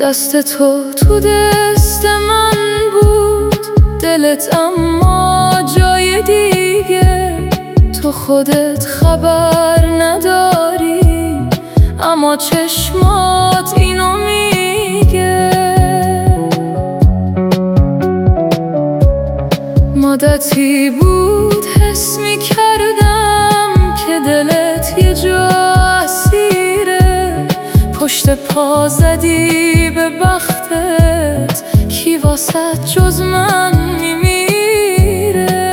دست تو دست من بود، دلت اما جای دیگه. تو خودت خبر نداری اما چشمات اینو میگه. مدتی بود حس میکردم که دلت یه جا اسیره. پشت پا زدی به بختت، کی واسه جز من میمیره.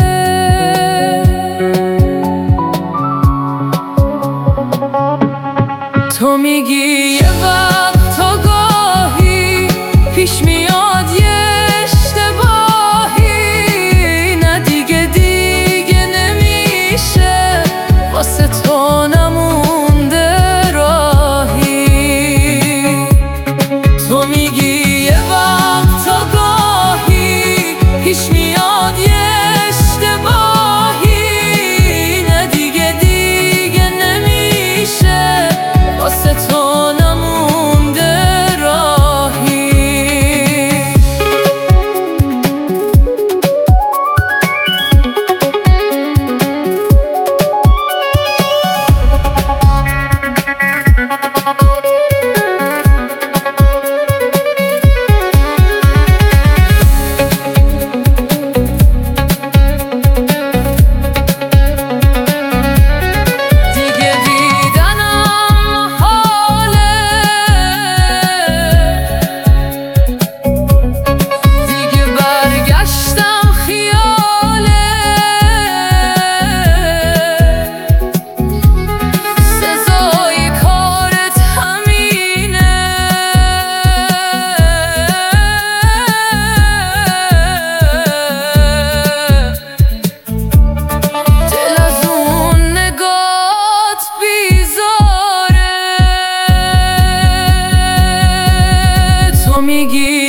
تو میگی یه وقت آگاهی پیش میاد یه اشتباهی، نه دیگه نمیشه واسه تو نمونده راهی. تو میگی یه وقت آگاهی پیش میاد یه اشتباهی، نه دیگه نمیشه واسه تو نمونده راهی. میگی